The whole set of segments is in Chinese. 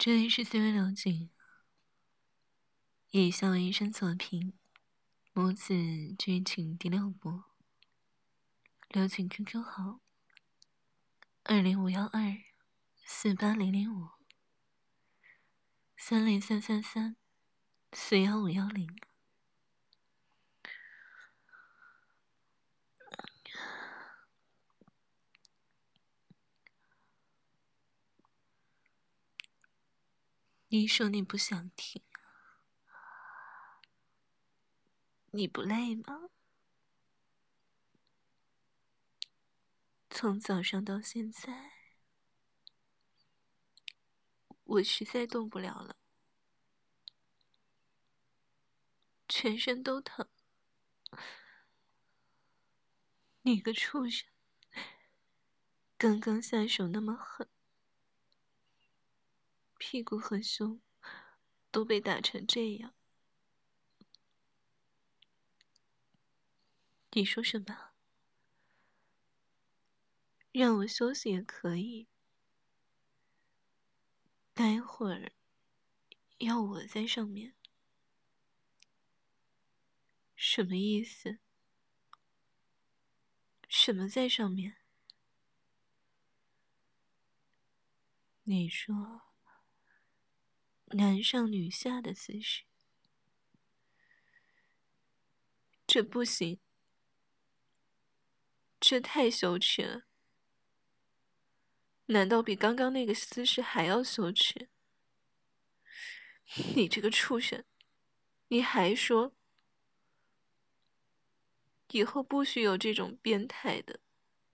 这里是思维流景，以下为医生作品，母子剧情第6部。留请 QQ 号20512-48035-30333-41510。你说你不想听，你不累吗？从早上到现在，我实在动不了了，全身都疼。你个畜生，刚刚下手那么狠，屁股和胸都被打成这样。你说什么？让我休息也可以，待会儿要我在上面，什么意思？什么在上面？你说男上女下的姿势，这不行，这太羞耻了。难道比刚刚那个姿势还要羞耻？你这个畜生，你还说以后不许有这种变态的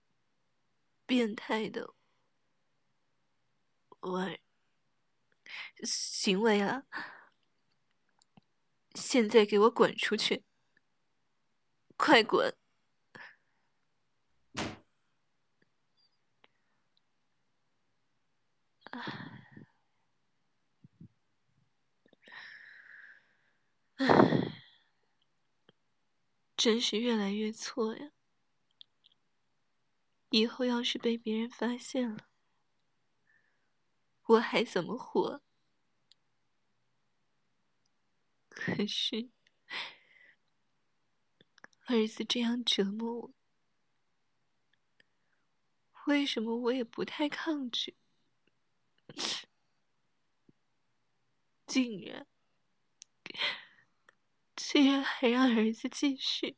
玩行为啊！现在给我滚出去！快滚！唉，真是越来越错呀！以后要是被别人发现了，我还怎么活？可是儿子这样折磨我，为什么我也不太抗拒？竟然还让儿子继续。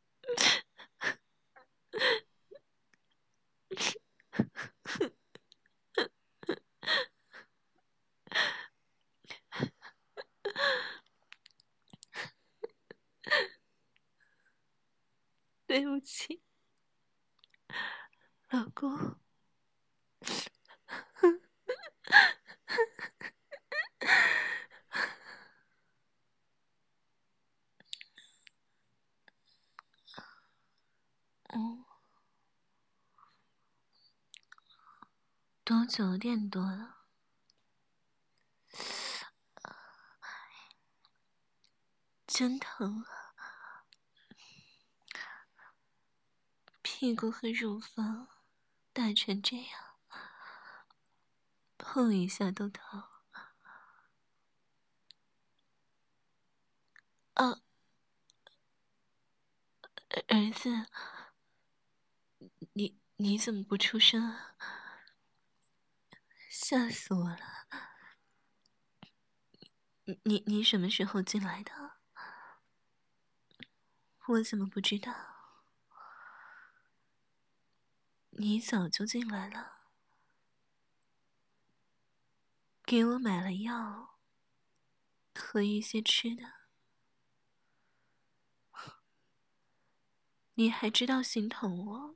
对不起，老公。哦，都9点多了，真疼啊！屁股和乳房打成这样，碰一下都疼。啊，儿子，你怎么不出声啊？吓死我了！你什么时候进来的？我怎么不知道？你早就进来了，给我买了药和一些吃的。你还知道心疼我？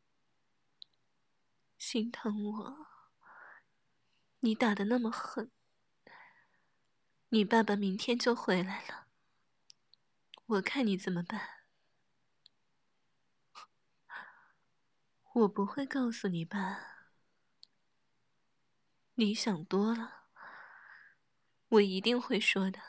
心疼我？你打得那么狠，你爸爸明天就回来了，我看你怎么办？我不会告诉你爸，你想多了，我一定会说的。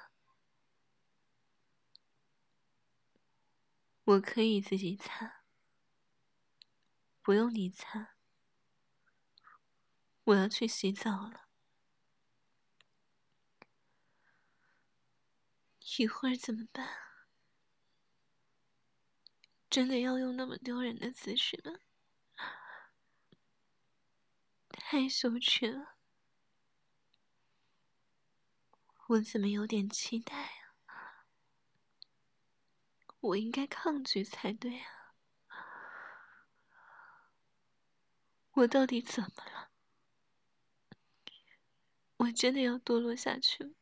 我可以自己擦，不用你擦。我要去洗澡了。 一会儿怎么办？真的要用那么丢人的姿势吗？太羞耻了，我怎么有点期待啊？我应该抗拒才对啊！我到底怎么了？我真的要堕落下去吗？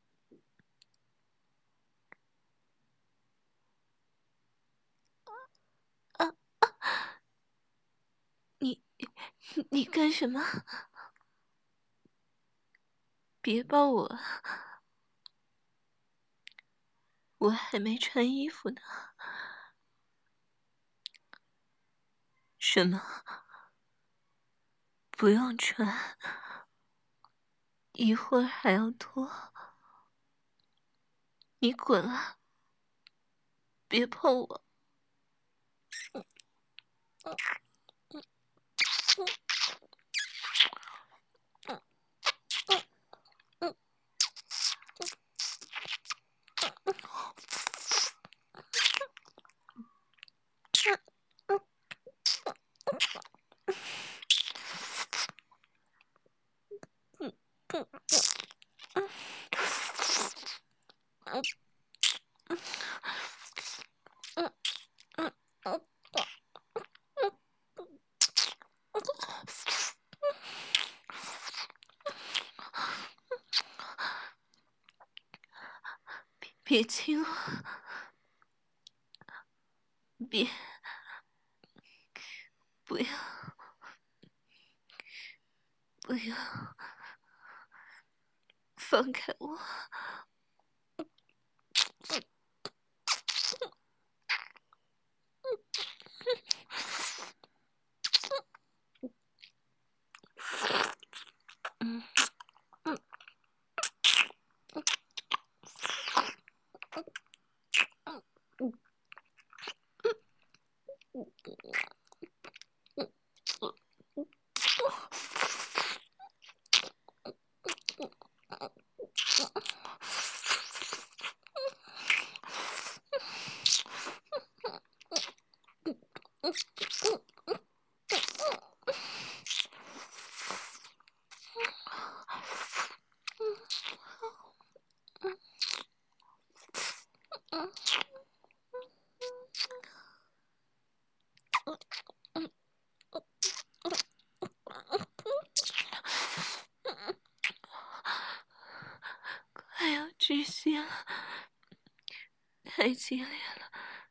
啊！你干什么？别抱我啊！我还没穿衣服呢。什么？不用穿，一会儿还要脱。你滚啊！别碰我！别亲我！别！不要！不要！放开我！快要窒息了，太激烈了！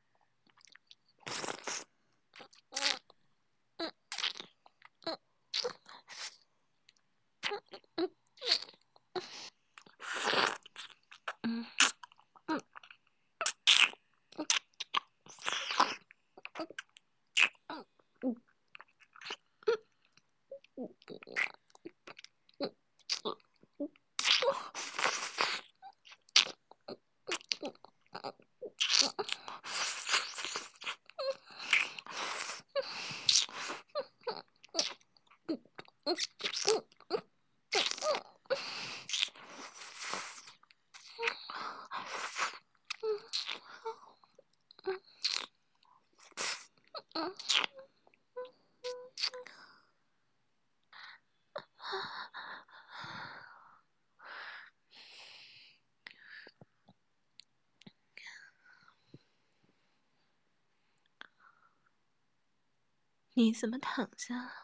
你怎么躺下了？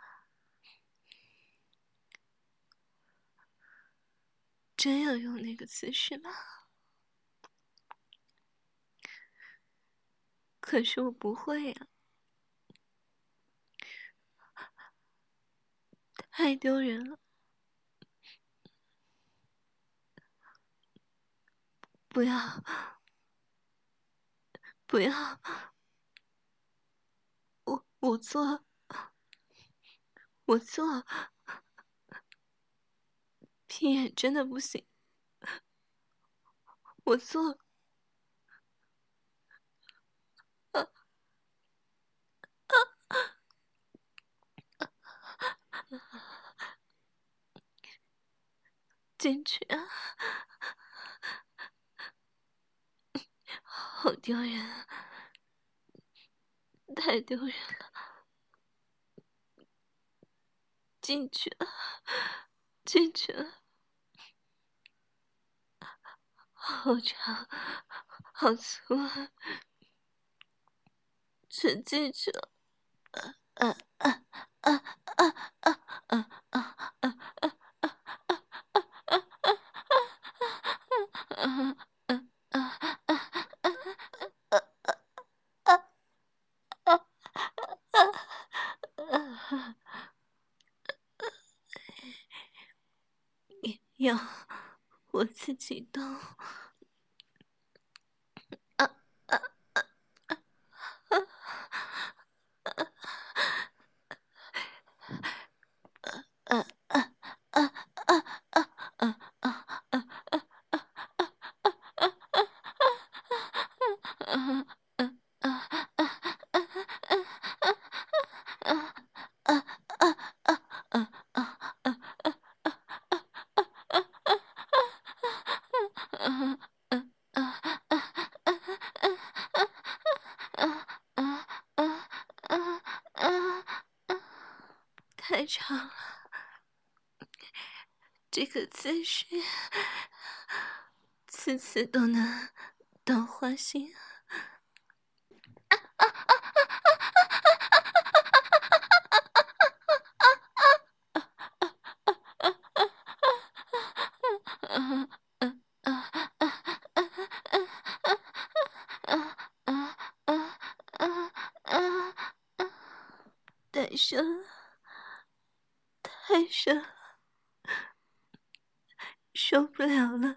真要用那个姿势吗？可是我不会呀，太丢人了！不要！不要！我做，我做，屁眼真的不行，我做。进去啊！ 好丢人啊，太丢人了！进去了，进去了，好长，好粗啊！全进去了，啊啊啊啊啊啊啊啊要我自己动。太长了，这个姿势，次次都能到花心。太深了，太深了，受不了了！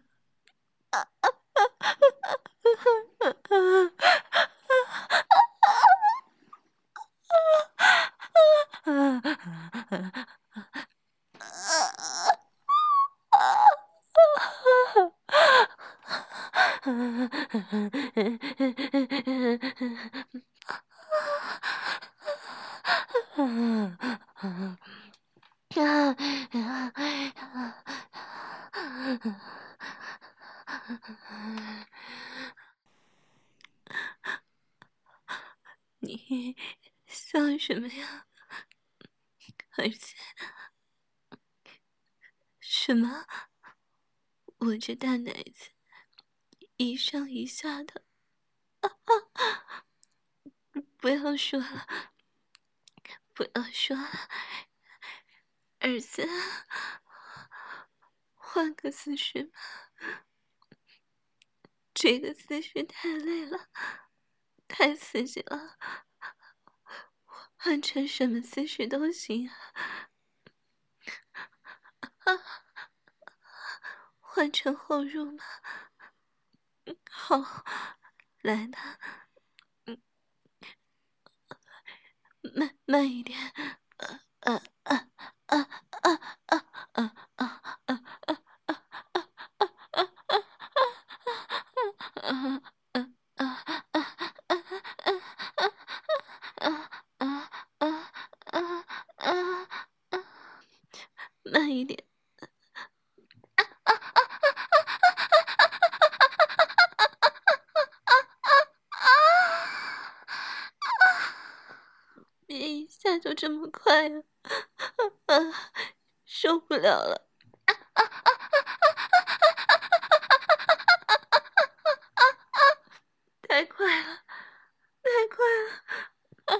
你笑什么呀？而且，什么？我这大奶子一上一下的，不要说了，不要说了，儿子，换个姿势吧。这个姿势太累了，太刺激了，换成什么姿势都行啊。换成后入吗？好，来吧，慢一点，呃呃呃呃呃呃呃呃慢一点。别一下就这么快啊！受不了了！太快了，太快了！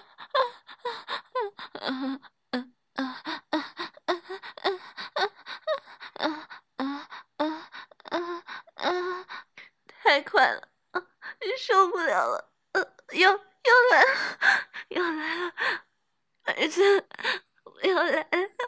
太快了，受不了了！又来了，又来了，儿子，又来了！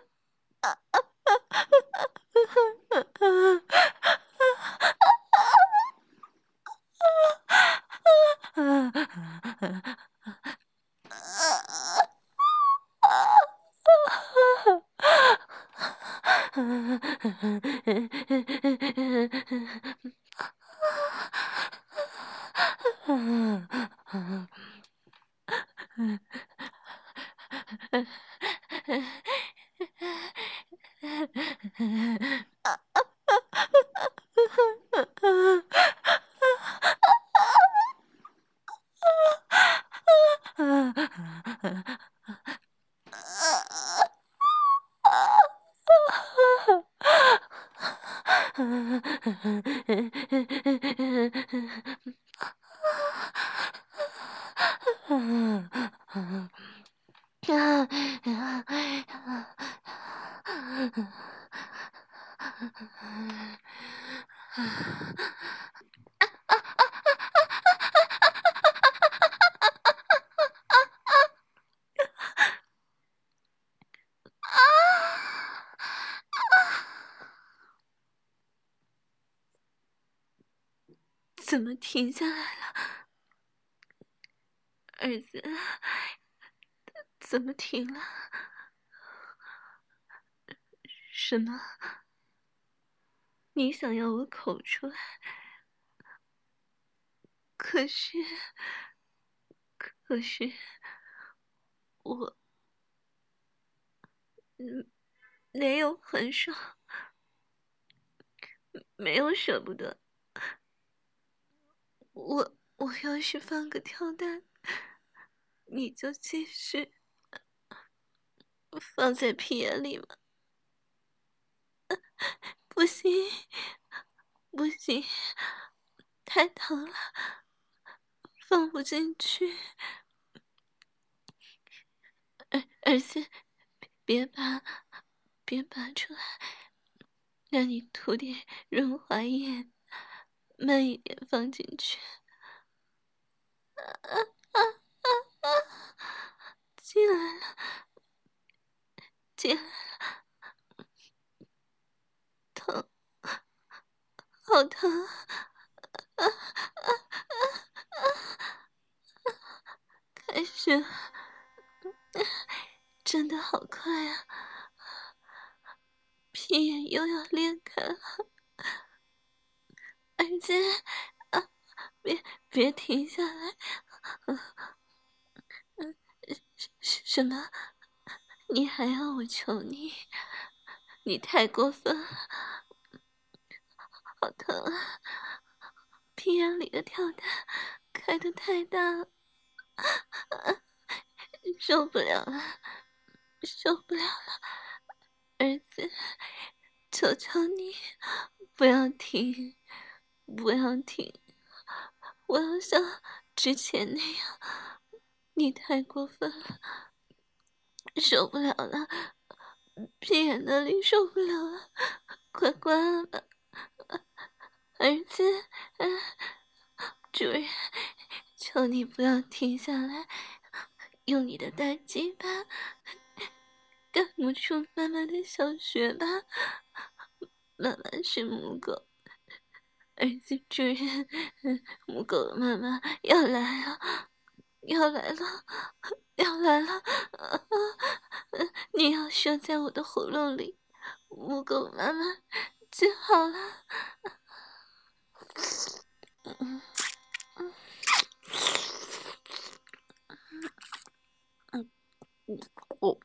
怎么停下来了？儿子，怎么停了？什么？你想要我口出来？可是，我没有很爽，没有舍不得。我要是放个跳蛋，你就继续放在屁眼里吗？不行，不行，太疼了，放不进去。儿子，别拔，别拔出来，让你涂点润滑液，慢一点放进去。进来了，进来了，疼，好疼啊！开始了，真的好快啊！屁眼又要裂开了，儿子，啊，别停下来！什么？你还要我求你？你太过分了，好疼啊！屁眼里的跳蛋开得太大了，受不了了，受不了了！儿子，求求你，不要停，不要停！我要像之前那样，你太过分了，受不了了，屁眼那里受不了了，快关了吧！儿子，主人，求你不要停下来，用你的大鸡巴干不出妈妈的小穴吧。妈妈是母狗，儿子主人，母狗妈妈要来了，要来了，要来了！你要射在我的喉咙里，母狗妈妈就好了。我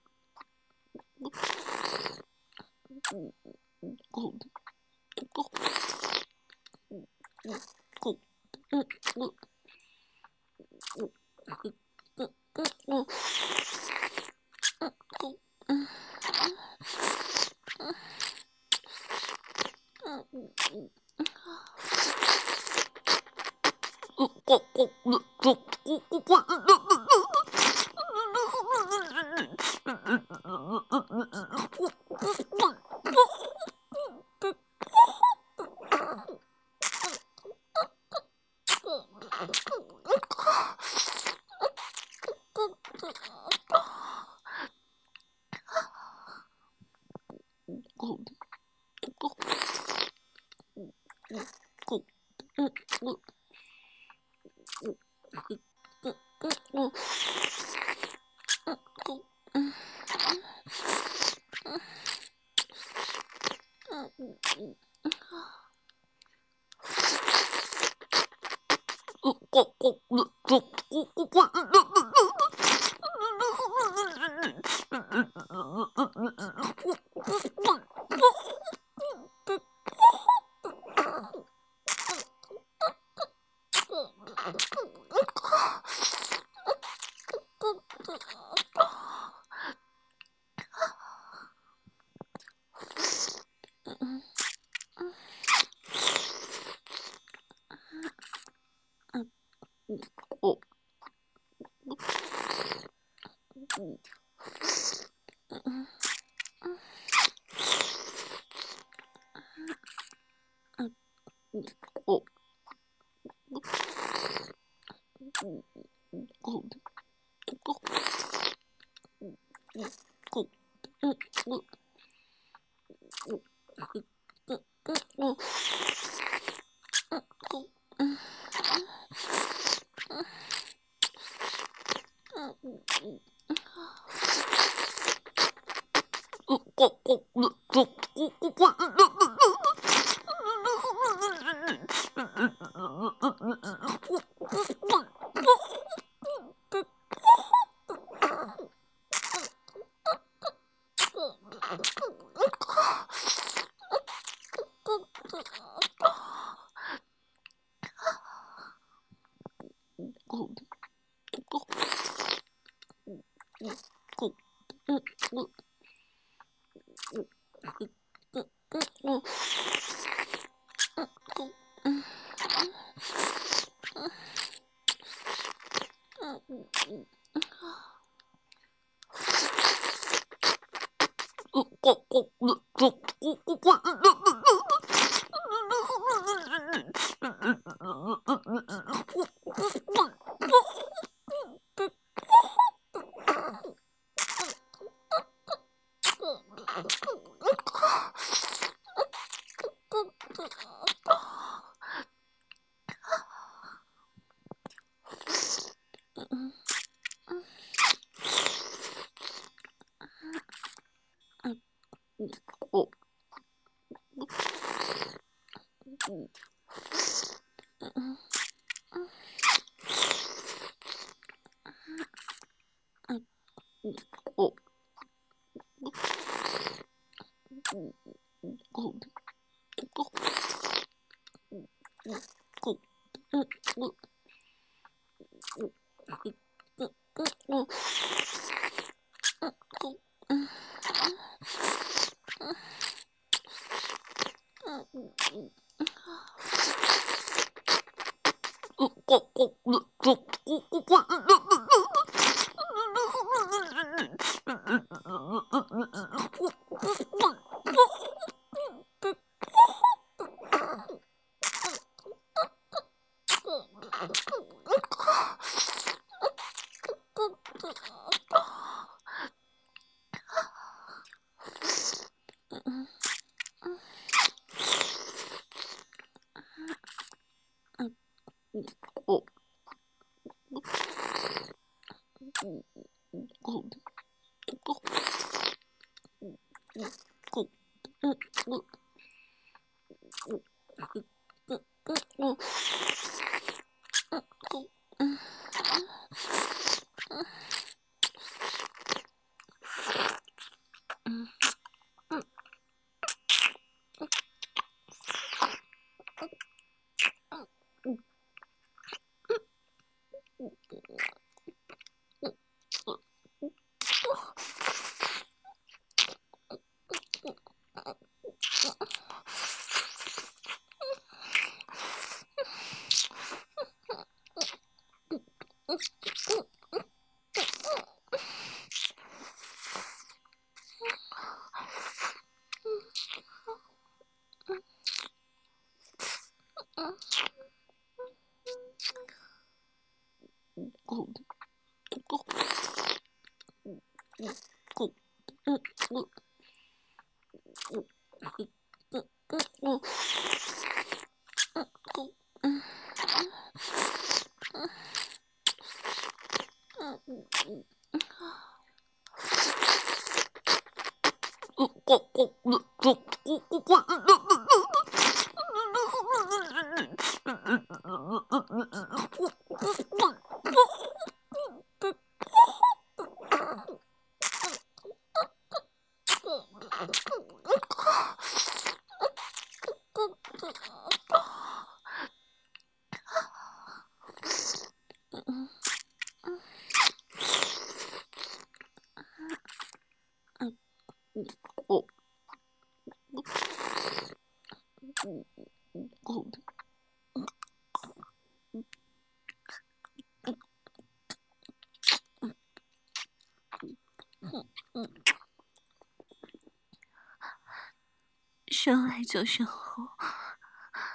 生来就生后，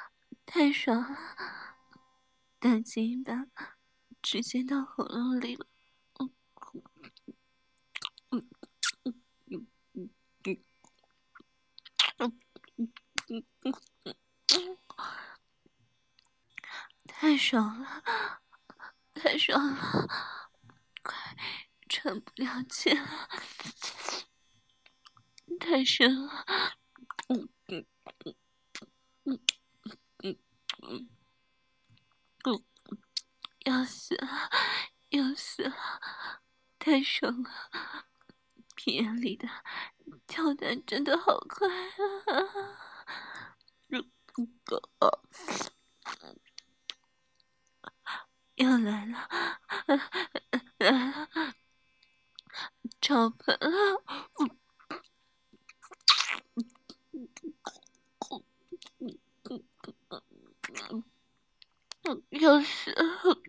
太爽了！大鸡巴直接到喉咙里了。太爽了，太爽了，快喘不了气了，太深了。要死了，要死了，太爽了！屁眼里的跳蛋真的好快啊！又来了，来了，超盆了！要死了！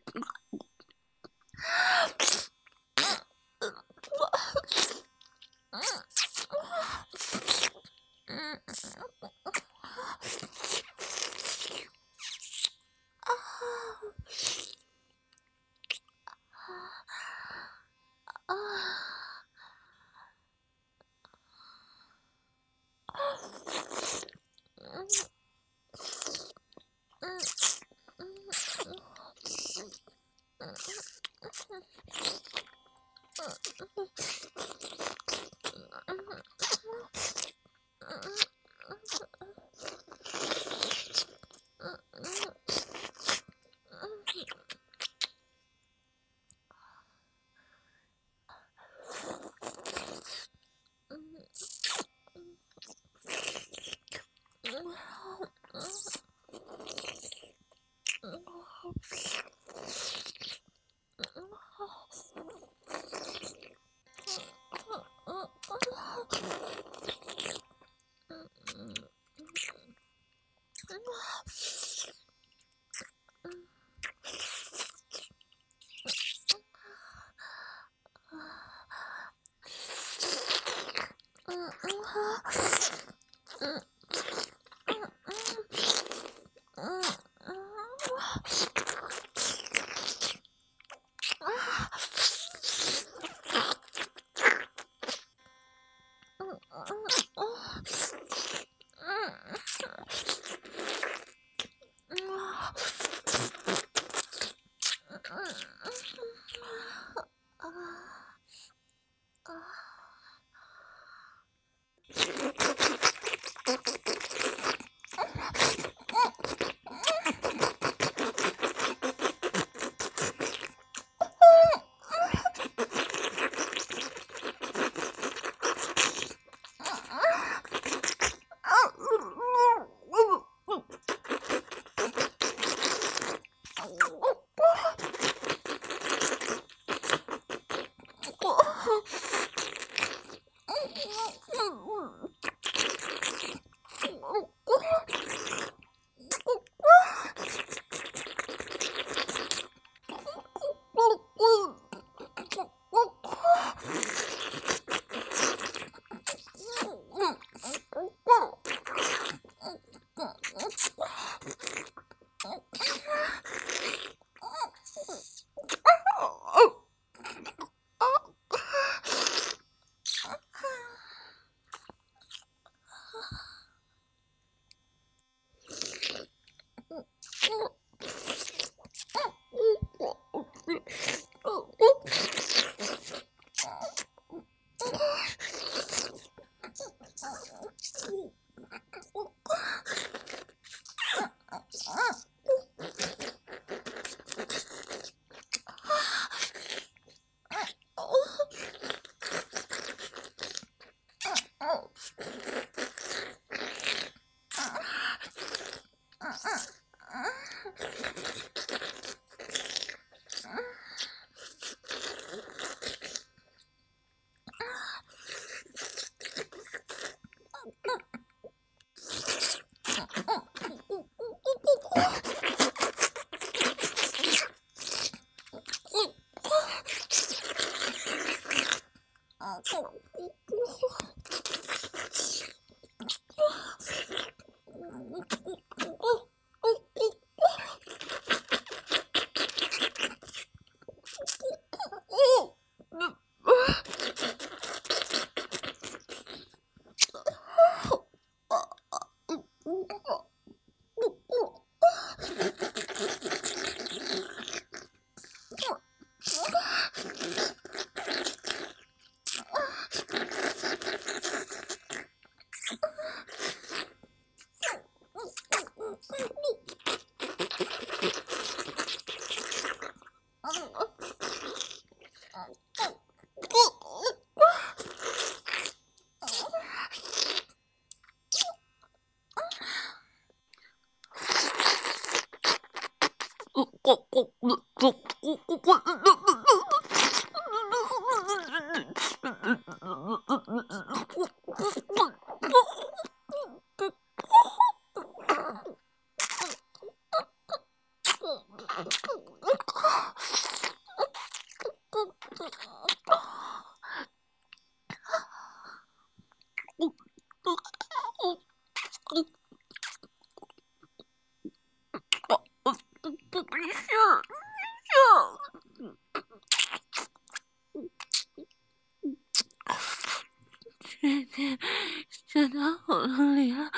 射到喉咙里了。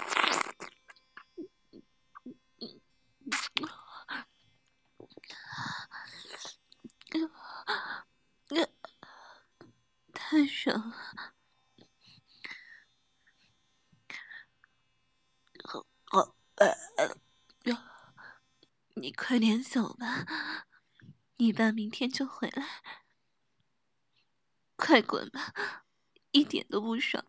太爽了！你快点走吧，你爸明天就回来。快滚吧，一点都不爽。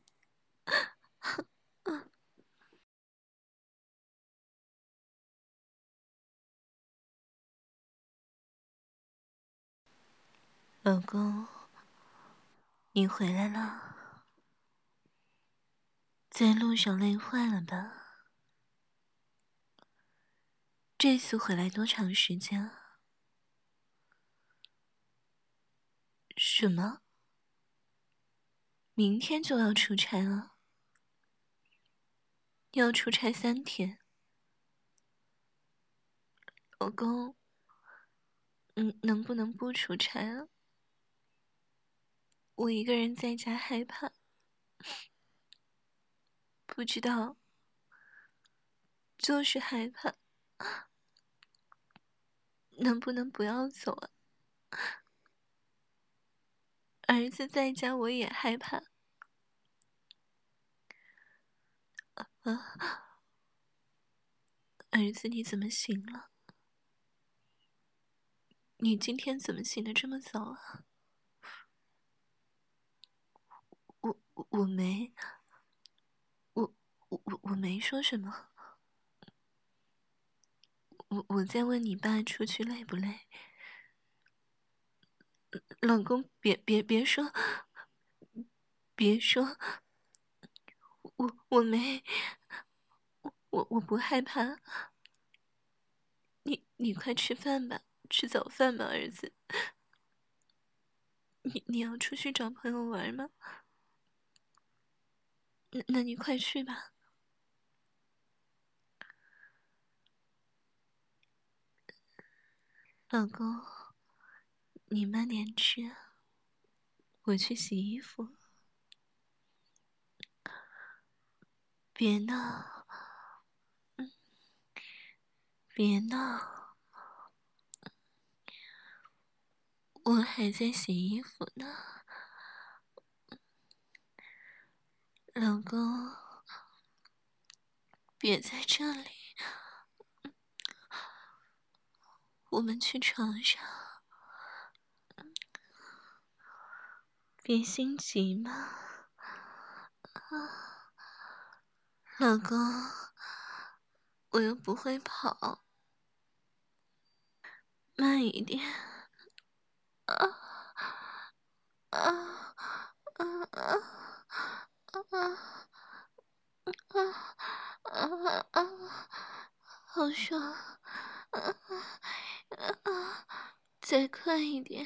老公，你回来了，在路上累坏了吧？这次回来多长时间啊？什么？明天就要出差了？要出差3天？老公，能不能不出差啊？我一个人在家害怕，不知道，就是害怕。能不能不要走啊？儿子在家我也害怕。儿子你怎么醒了？你今天怎么醒得这么早啊？我没，我没说什么。我在问你爸出去累不累？老公，别说，别说，我没，我不害怕。你快吃饭吧，吃早饭吧，儿子。你要出去找朋友玩吗？那你快去吧。老公，你慢点吃啊，我去洗衣服。别闹，别闹，我还在洗衣服呢。老公，别在这里，我们去床上。别心急嘛，老公，我又不会跑，慢一点。啊啊啊啊啊啊！好爽！再快一点，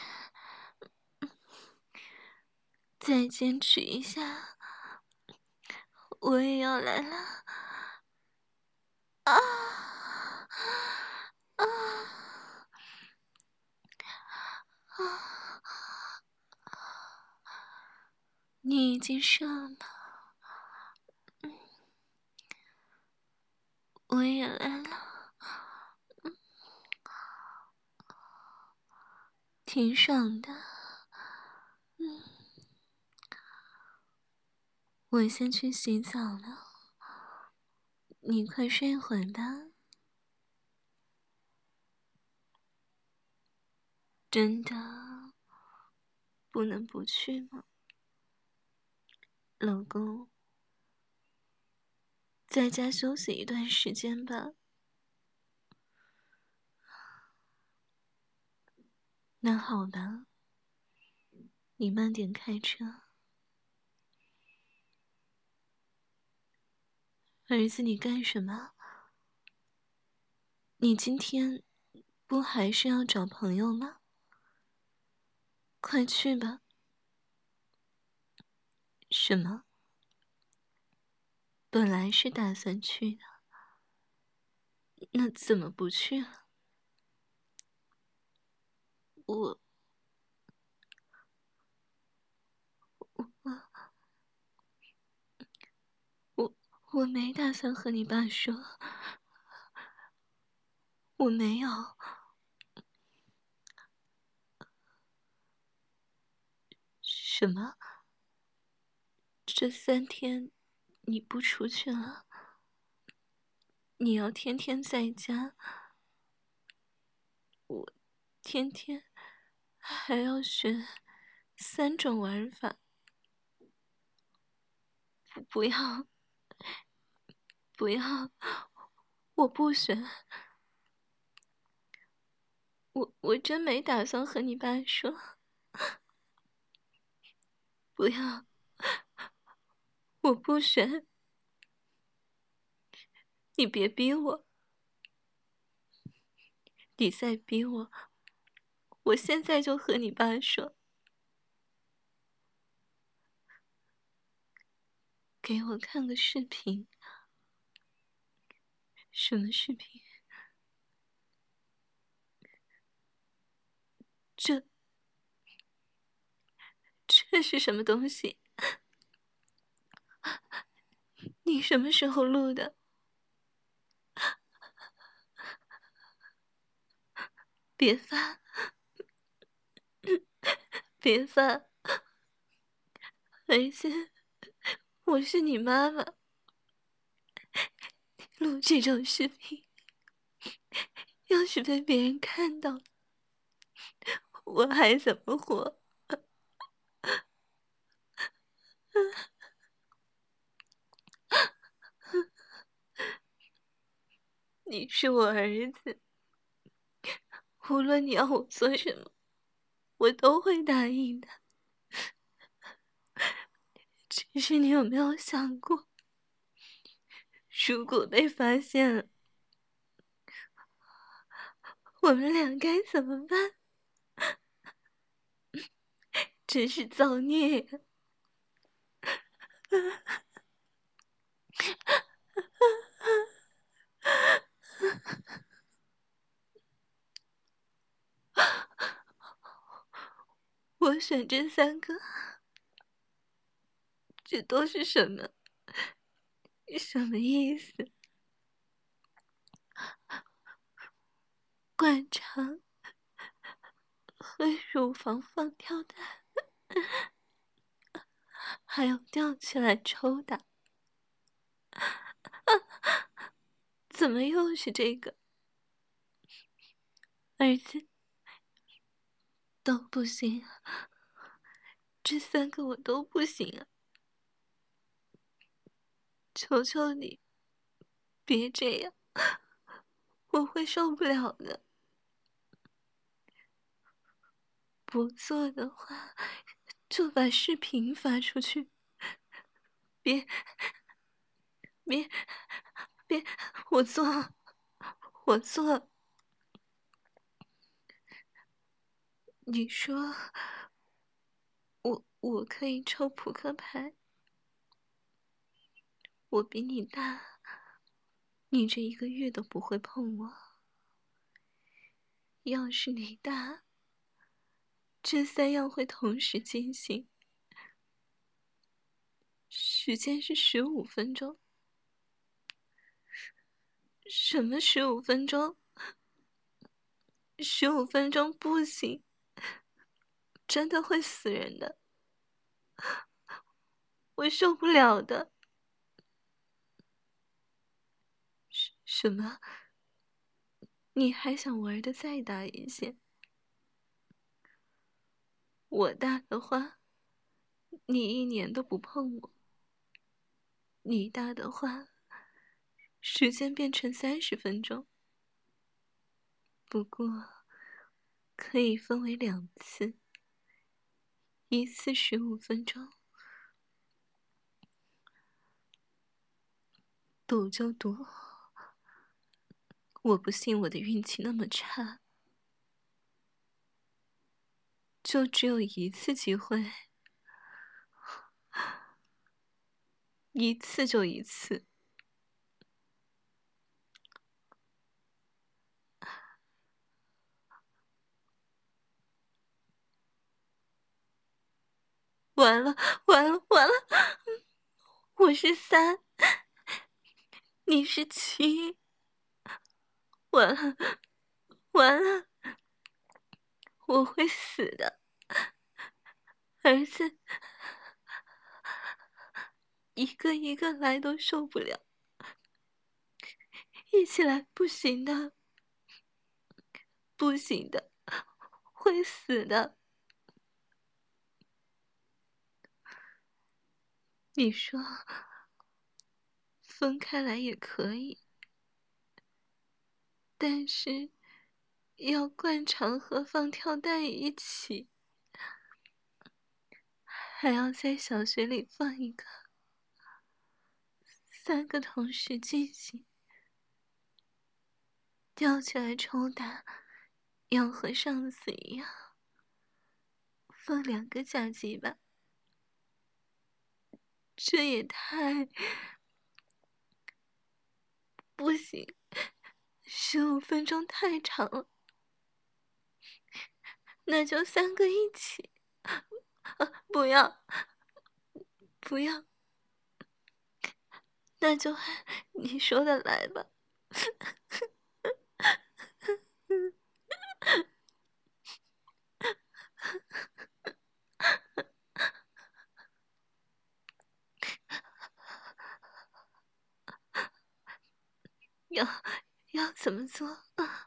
再坚持一下，我也要来了！啊啊啊！你已经射了， 我也来了，挺爽的。我先去洗澡了，你快睡会儿吧。真的不能不去吗？老公，在家休息一段时间吧。那好吧，你慢点开车。儿子，你干什么？你今天不还是要找朋友吗？快去吧。什么？本来是打算去的，那怎么不去了？我我我没打算和你爸说，我没有。什么？这3天你不出去了？你要天天在家？我天天还要学3种玩法？不要，不要，我不学。我真没打算和你爸说。不要，我不学。你别逼我，你再逼我，我现在就和你爸说。给我看个视频。什么视频？这是什么东西？你什么时候录的？别发，别发！儿子，我是你妈妈，录这种视频，要是被别人看到，我还怎么活？你是我儿子，无论你要我做什么，我都会答应的。只是你有没有想过，如果被发现了，我们俩该怎么办？真是造孽呀！我选这3个，这都是什么？什么意思？灌肠和乳房放吊带，还有吊起来抽打。怎么又是这个？儿子，都不行啊，这3个我都不行啊！求求你，别这样，我会受不了的。不做的话，就把视频发出去。别，别，别，我做，我做。你说，我可以抽扑克牌，我比你大，你这1个月都不会碰我。要是你大，这3样会同时进行，时间是15分钟， 什么15分钟？15分钟不行，真的会死人的，我受不了的。什么？你还想玩的再大一些？我大的话，你1年都不碰我；你大的话，时间变成30分钟。不过，可以分为2次，一次15分钟。赌就赌，我不信我的运气那么差，就只有一次机会，一次就一次。完了，完了，完了！我是3，你是7，完了，完了！我会死的，儿子，一个一个来都受不了，一起来不行的，不行的，会死的。你说分开来也可以，但是要灌肠和放跳蛋一起，还要在小学里放一个，3个同时进行，吊起来抽打，要和上次一样，放2个假鸡巴，这也太……不行，15分钟太长了，那就3个一起。不要，不要，那就按你说的来吧。要怎么做？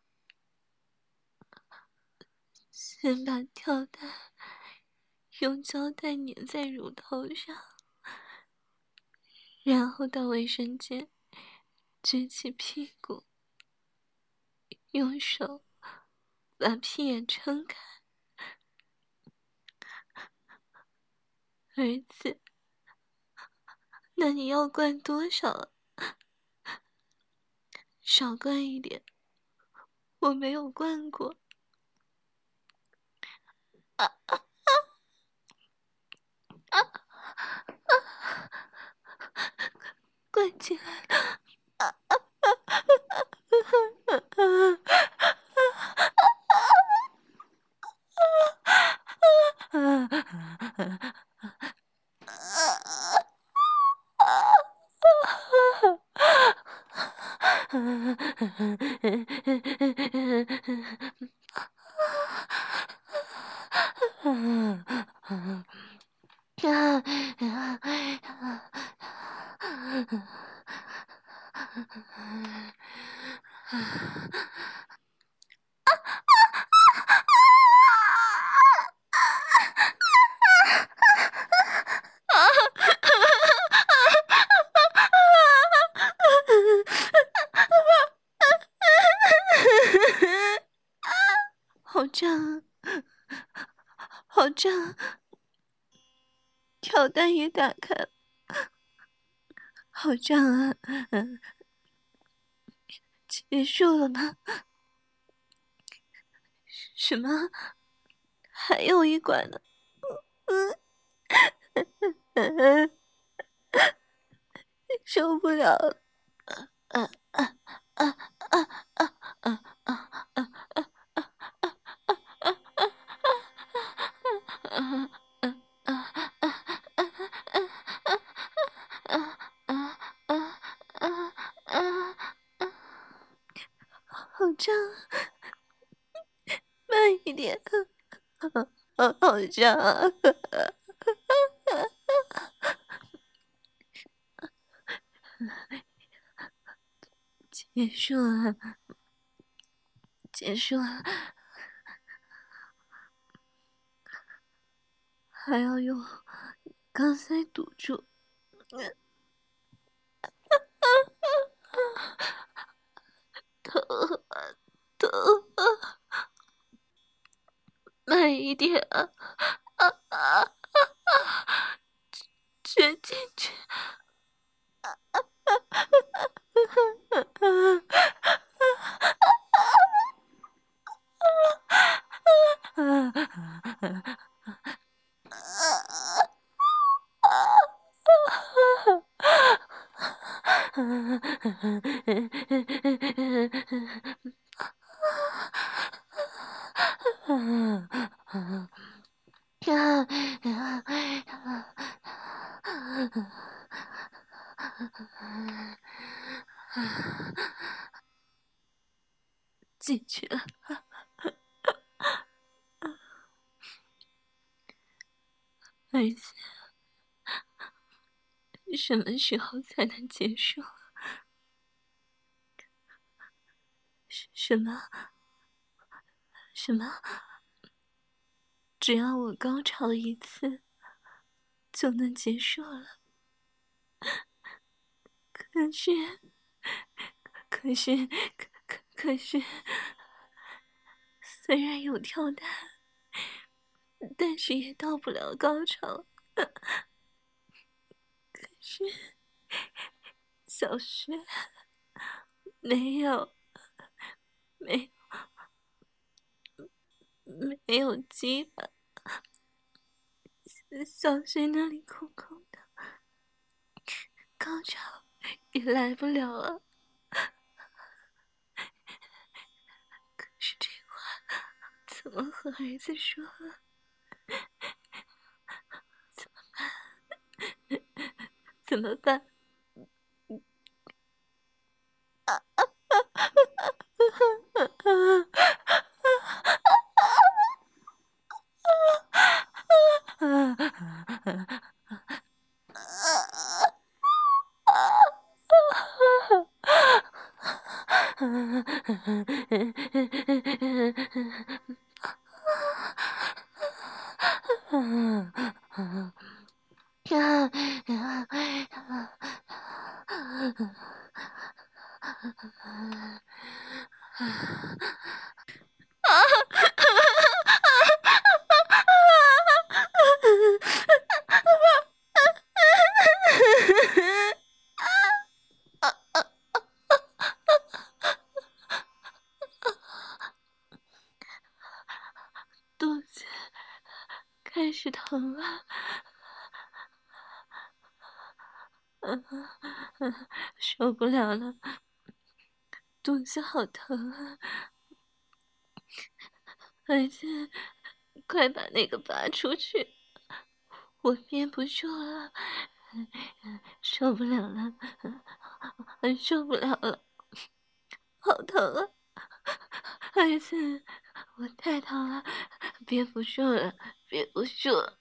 先把跳蛋用胶带粘在乳头上，然后到卫生间撅起屁股，用手把屁眼撑开。儿子，那你要灌多少啊？少灌一点，我没有灌过。灌进来了。好胀啊，好胀啊！跳蛋也打开了，好胀啊！结束了吗？什么？还有一管呢？受不了了！ 胀，慢一点，好胀啊！结束了，结束了，还要用钢塞堵住。疼啊，疼啊！慢一点啊！啊啊啊！卷进去！进去了。儿子，什么时候才能结束？什么？什么？只要我高潮一次，就能结束了？可是，可是，可是，虽然有跳蛋，但是也到不了高潮。可是，小学没有，没没有鸡巴，小学那里空空的，高潮也来不了了。可是这话怎么和儿子说啊？怎么办？肚子开始疼了，受不了了，肚子好疼啊！儿子，快把那个拔出去，我憋不住了，受不了了，受不了了，好疼啊！儿子，我太疼了，憋不住了，憋不住了。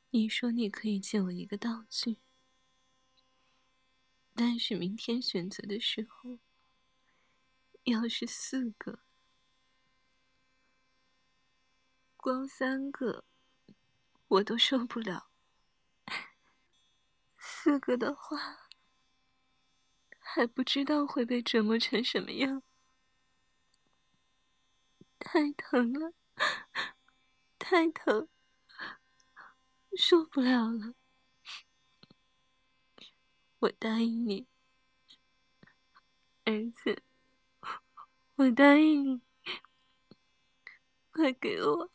你说你可以借我一个道具，但是明天选择的时候，要是4个，光3个我都受不了，4个的话，还不知道会被折磨成什么样，太疼了，太疼，受不了了。我答应你，儿子，我答应你，快给我，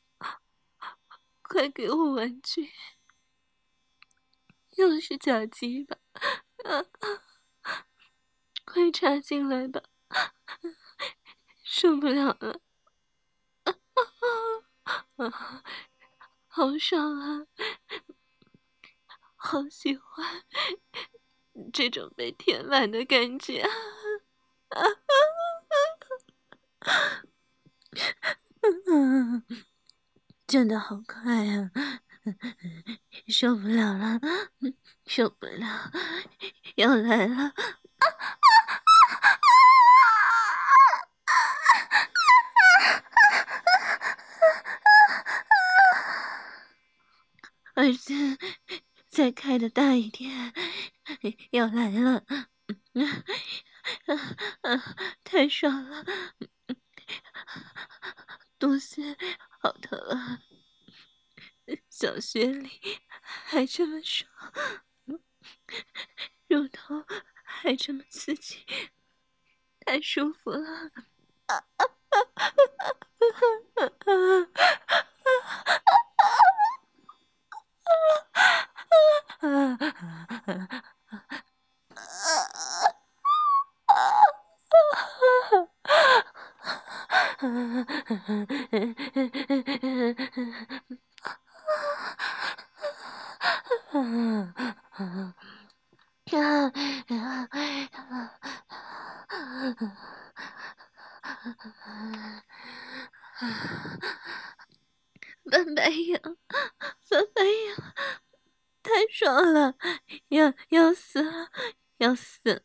快给我玩具，又是假鸡巴，快插进来吧，受不了了，好爽啊，好喜欢这种被填满的感觉啊！真的好快啊，受不了了，受不了，要来了！儿子，再开的大一点，要来了！太爽了，肚子好疼啊！小学里还这么爽，乳头还这么刺激，太舒服了！翻白眼，翻白眼，太爽了，要死了，要死了！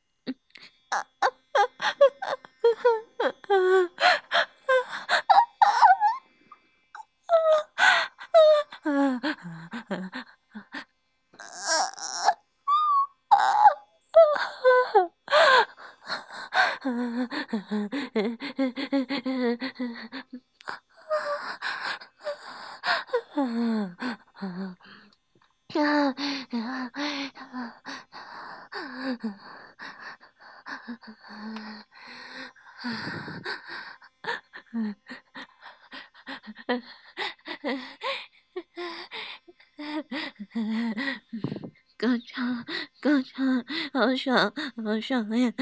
高潮，高潮，好爽，好爽呀！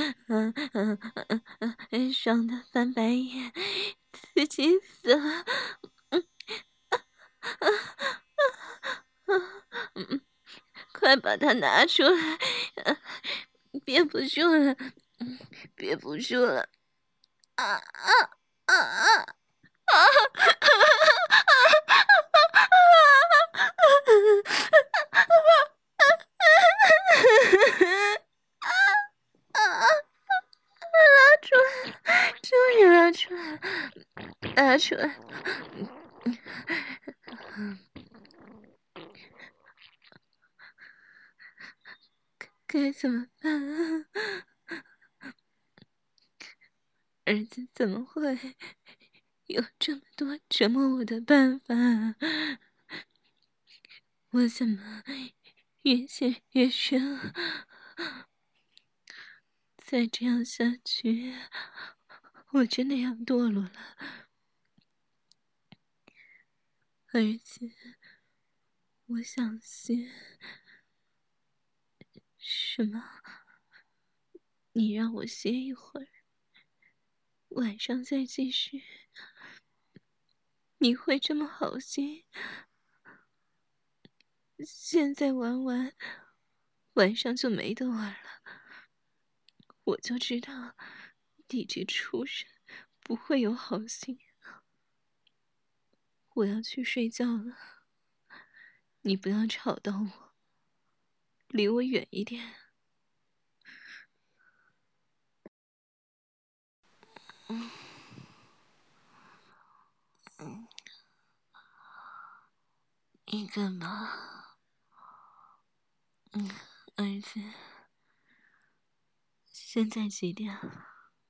爽的翻白眼，刺激死了！快把它拿出来！憋不住了，憋不住了！啊啊啊啊！拉出来了，终于拉出来了，拉出来了。该怎么办啊？儿子怎么会有这么多折磨我的办法啊？我怎么越陷越深啊？再这样下去，我真的要堕落了。儿子，我想先……什么？你让我歇一会儿，晚上再继续？你会这么好心？现在玩完，晚上就没得玩了。我就知道，你这畜生不会有好心。我要去睡觉了， 你不要吵到我，离我远一点。你干嘛？儿子，现在几点了？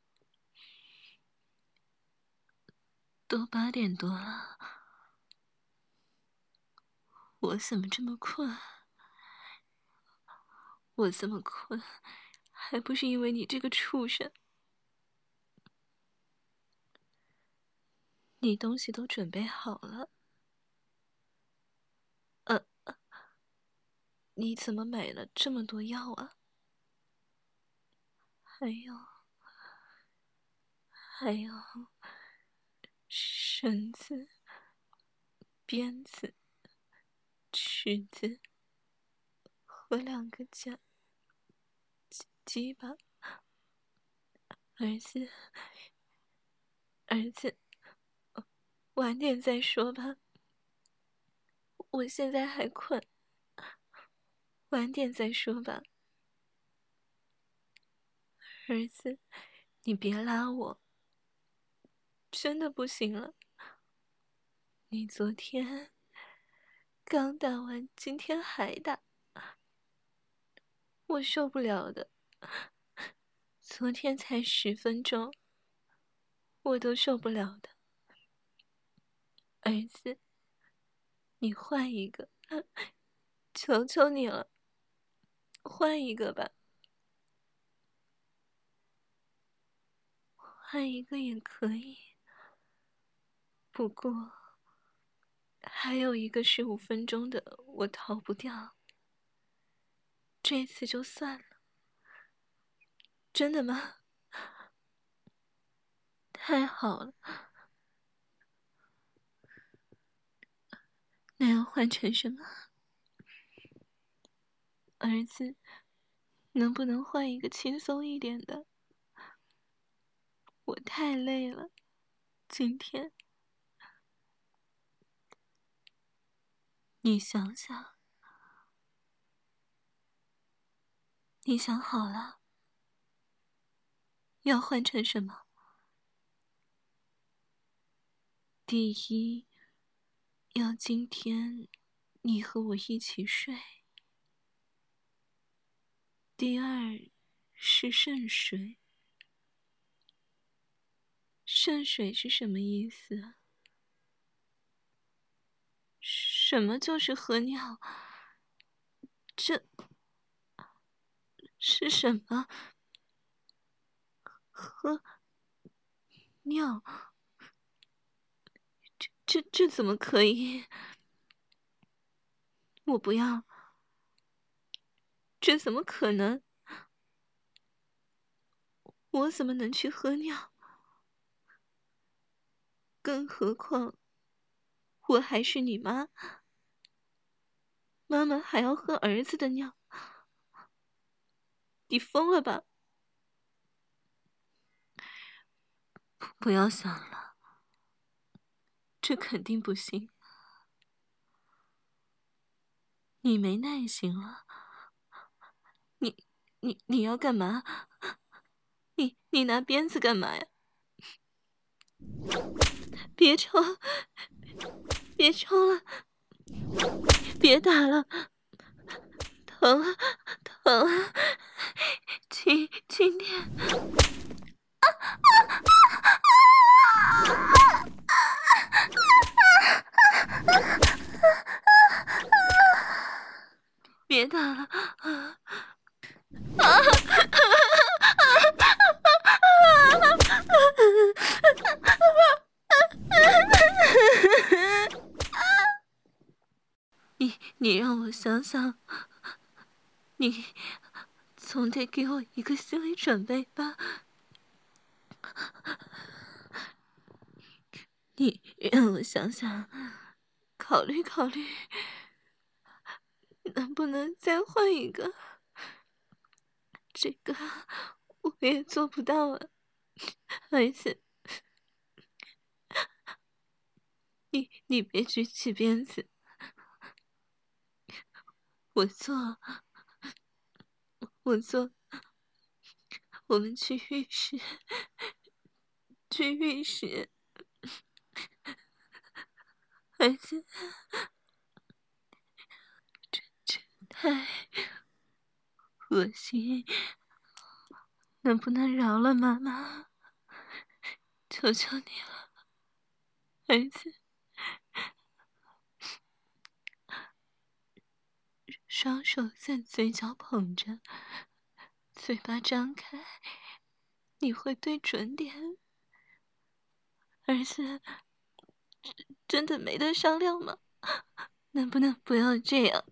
都8点多了，我怎么这么困？我这么困，还不是因为你这个畜生！你东西都准备好了。你怎么买了这么多药啊？还有绳子、鞭子、尺子和2个鸡巴。儿子，晚点再说吧，我现在还困，晚点再说吧。儿子，你别拉我，真的不行了。你昨天刚打完，今天还打，我受不了的。昨天才10分钟，我都受不了的。儿子，你换一个，求求你了，换一个吧，换一个也可以。不过，还有一个15分钟的，我逃不掉。这次就算了。真的吗？太好了。那要换成什么？儿子，能不能换一个轻松一点的？我太累了，今天。你想想，你想好了，要换成什么？第一，要今天你和我一起睡。第二，是圣水。圣水是什么意思啊？什么就是喝尿？这是什么？喝尿？这怎么可以？我不要！这怎么可能？我怎么能去喝尿？更何况，我还是你妈，妈妈还要喝儿子的尿，你疯了吧？不要想了，这肯定不行。你没耐心了？你要干嘛？你拿鞭子干嘛呀？别抽，别抽了，别打了，疼啊，疼啊，轻点。别打了！你让我想想，你总得给我一个心理准备吧。你让我想想，考虑考虑，能不能再换一个？这个我也做不到啊，儿子。你别举起鞭子， 我做，我们去浴室，去浴室，儿子，这太恶心，能不能饶了妈妈？求求你了，儿子。双手在嘴角捧着，嘴巴张开，你会对准点。儿子，真的没得商量吗？能不能不要这样？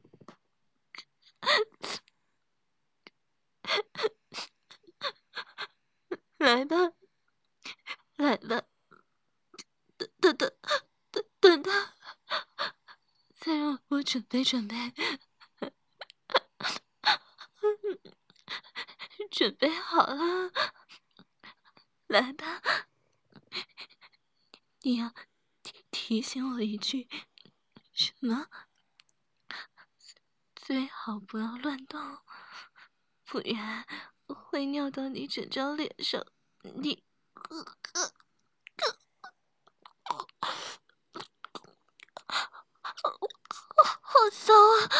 来吧，来吧，等他，再让我准备准备，准备好了，来吧。你要提醒我一句，什么？最好不要乱动，不然会尿到你整张脸上。你，好骚啊！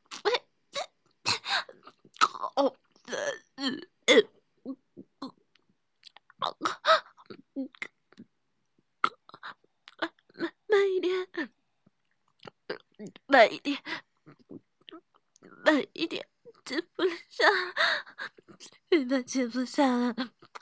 哦，慢一点，慢一点，慢一点，接不下，嘴巴接不下了。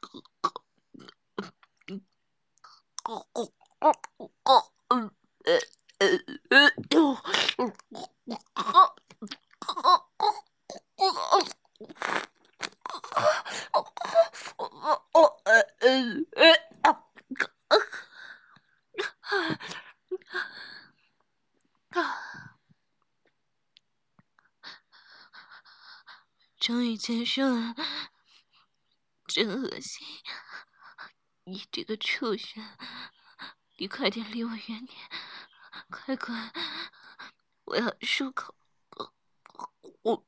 终于结束了，真恶心！你这个畜生，你快点离我远点，快滚！我要漱口。我。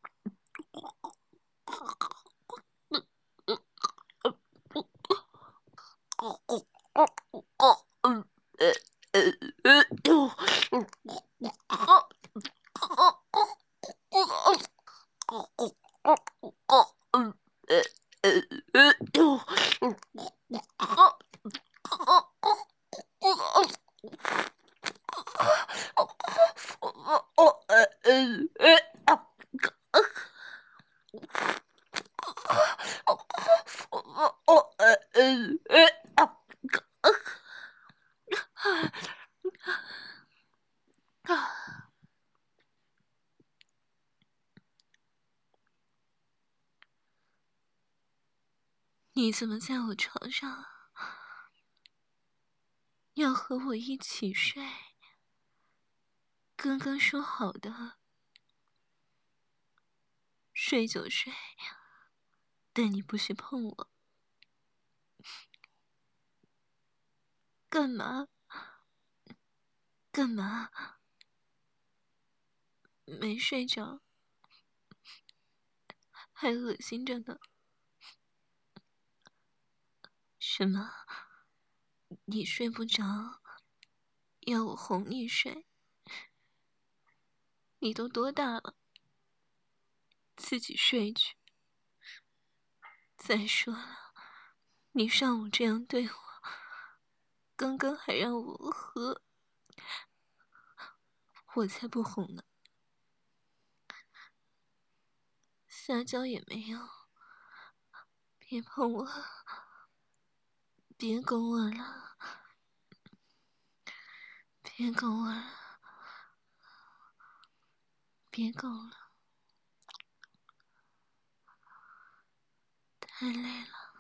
你怎么在我床上啊？要和我一起睡？刚刚说好的，睡就睡，但你不许碰我。干嘛？干嘛？没睡着，还恶心着呢。什么？你睡不着，要我哄你睡？你都多大了，自己睡去。再说了，你上午这样对我，刚刚还让我喝，我才不哄呢。撒娇也没用，别碰我，别拱我了，别拱我了，别拱了，太累了，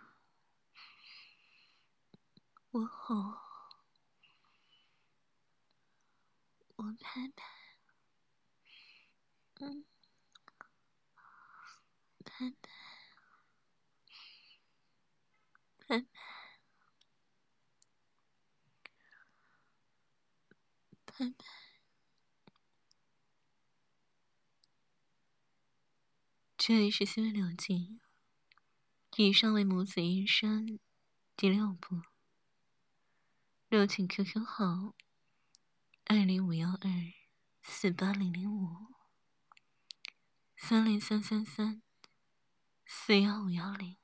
我哄，我拍拍，拍拍，拍拍，拍拍， 这里是新闻流记，以上为母子医生第6部。留请 QQ 号205124800053033341510。